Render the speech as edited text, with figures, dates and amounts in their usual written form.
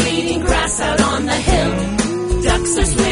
eating grass out on the hill. Ducks are swimming